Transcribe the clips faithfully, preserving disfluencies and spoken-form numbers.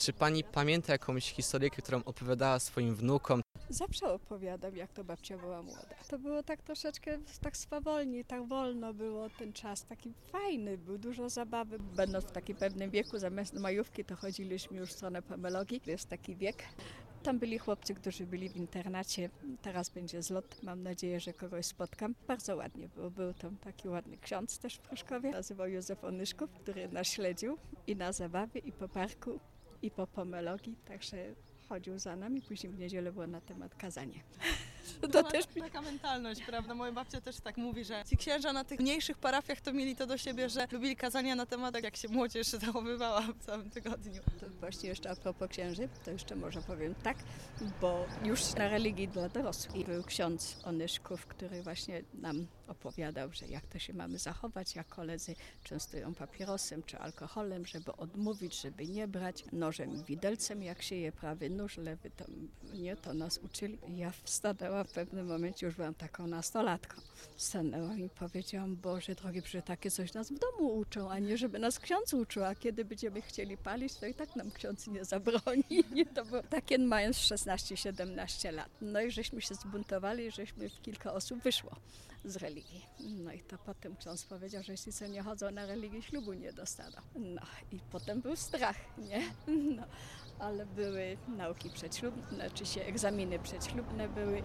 Czy pani pamięta jakąś historyjkę, którą opowiadała swoim wnukom? Zawsze opowiadam, jak to babcia była młoda. To było tak troszeczkę tak swawolnie, tak wolno było ten czas. Taki fajny był, dużo zabawy. Będąc w takim pewnym wieku, zamiast majówki, to chodziliśmy już w stronę pomologii. To jest taki wiek. Tam byli chłopcy, którzy byli w internacie. Teraz będzie zlot. Mam nadzieję, że kogoś spotkam. Bardzo ładnie było. Był tam taki ładny ksiądz też w Pruszkowie. Nazywał Józef Onyszków, który nas śledził i na zabawie, i po parku, i po pomologii. Także chodził za nami. Później w niedzielę było na temat kazanie. To, to też taka mentalność, prawda? Moja babcia też tak mówi, że ci księża na tych mniejszych parafiach to mieli to do siebie, że lubili kazania na temat, jak się młodzież zachowywała w całym tygodniu. To właśnie jeszcze a propos księży, to jeszcze może powiem tak, bo już na religii dla dorosłych był ksiądz Onyszków, który właśnie nam opowiadał, że jak to się mamy zachować, jak koledzy częstują papierosem czy alkoholem, żeby odmówić, żeby nie brać, nożem i widelcem, jak się je prawy nóż, lewy to nie, to nas uczyli. Ja wstanęłam w pewnym momencie, już byłam taką nastolatką, stanęłam i powiedziałam, Boże drogi, że takie coś nas w domu uczą, a nie żeby nas ksiądz uczył, a kiedy będziemy chcieli palić, to i tak nam ksiądz nie zabroni. I to było takie mając szesnaście siedemnaście lat. No i żeśmy się zbuntowali i żeśmy kilka osób wyszło z religii. No i to potem ksiądz powiedział, że jeśli co nie chodzą na religię, ślubu nie dostaną. No i potem był strach, nie? No, ale były nauki przedślubne, znaczy się egzaminy przedślubne były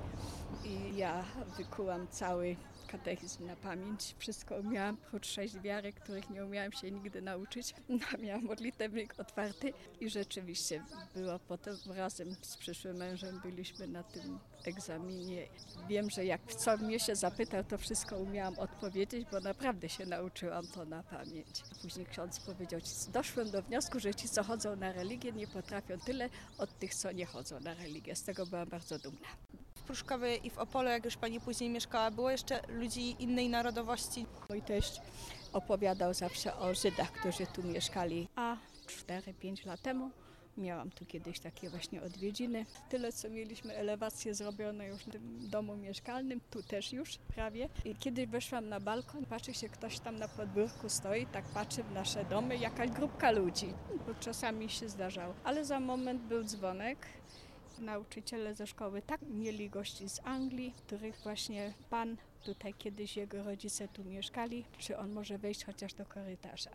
i ja wykułam cały katechizm na pamięć. Wszystko umiałam, prócz sześć wiary, których nie umiałam się nigdy nauczyć. No, miałam modlitewnik otwarty i rzeczywiście było potem razem z przyszłym mężem byliśmy na tym egzaminie. Wiem, że jak co mnie się zapytał, to wszystko umiałam odpowiedzieć, bo naprawdę się nauczyłam to na pamięć. Później ksiądz powiedział, doszłem do wniosku, że ci, co chodzą na religię, nie potrafią tyle od tych, co nie chodzą na religię. Z tego byłam bardzo dumna. W Pruszkowie i w Opolu, jak już pani później mieszkała, było jeszcze ludzi innej narodowości? Mój teść opowiadał zawsze o Żydach, którzy tu mieszkali, a cztery pięć lat temu miałam tu kiedyś takie właśnie odwiedziny. Tyle, co mieliśmy elewację zrobione już w tym domu mieszkalnym, tu też już prawie. I kiedy weszłam na balkon, patrzy się ktoś tam na podwórku stoi, tak patrzy w nasze domy, jakaś grupka ludzi. Bo czasami się zdarzało. Ale za moment był dzwonek. Nauczyciele ze szkoły tak mieli gości z Anglii, których właśnie pan, tutaj kiedyś jego rodzice tu mieszkali, czy on może wejść chociaż do korytarza.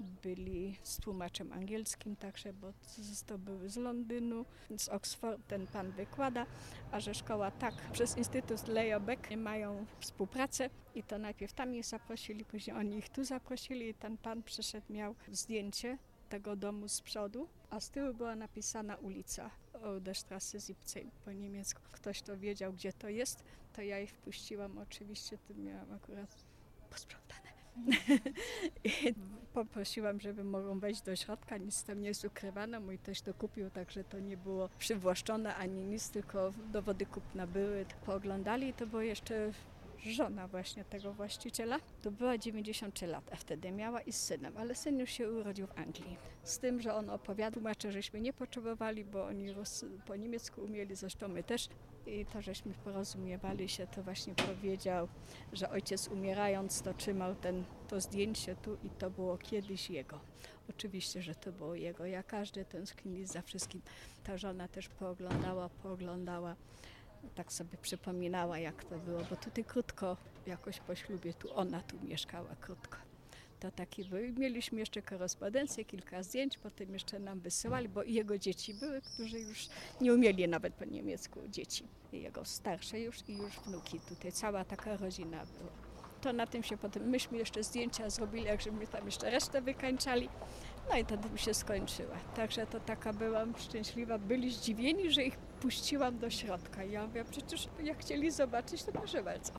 Byli z tłumaczem angielskim także, bo to były z Londynu, z Oxford ten pan wykłada, a że szkoła tak przez Instytut Leo Baeck mają współpracę i to najpierw tam ich zaprosili, później oni ich tu zaprosili i ten pan przyszedł, miał zdjęcie tego domu z przodu, a z tyłu była napisana ulica Oderstrasse siebzehn po niemiecku. Ktoś to wiedział, gdzie to jest, to ja ich wpuściłam. Oczywiście to miałam akurat posprzątane. I poprosiłam, żeby mogą wejść do środka, nic tam nie jest ukrywane. Mój teść to kupił, także to nie było przywłaszczone ani nic, tylko dowody kupna były. Pooglądali i to było jeszcze żona właśnie tego właściciela. To była dziewięćdziesiąt trzy lata wtedy miała i z synem, ale syn już się urodził w Anglii. Z tym, że on opowiadał, tłumacze, żeśmy nie potrzebowali, bo oni po niemiecku umieli, zresztą my też. I to, żeśmy porozumiewali się, to właśnie powiedział, że ojciec umierając to trzymał ten, to zdjęcie tu i to było kiedyś jego. Oczywiście, że to było jego. Ja każdy tęsknili za wszystkim. Ta żona też pooglądała, pooglądała. Tak sobie przypominała, jak to było, bo tutaj krótko, jakoś po ślubie, tu ona tu mieszkała krótko. To taki był. Mieliśmy jeszcze korespondencję, kilka zdjęć, potem jeszcze nam wysyłali, bo i jego dzieci były, którzy już nie umieli nawet po niemiecku, dzieci. I jego starsze już i już wnuki tutaj, cała taka rodzina była. To na tym się potem, myśmy jeszcze zdjęcia zrobili, jak żeśmy tam jeszcze resztę wykańczali. No i to mi się skończyła. Także to taka byłam szczęśliwa. Byli zdziwieni, że ich puściłam do środka. Ja mówię, przecież jak chcieli zobaczyć, to proszę bardzo.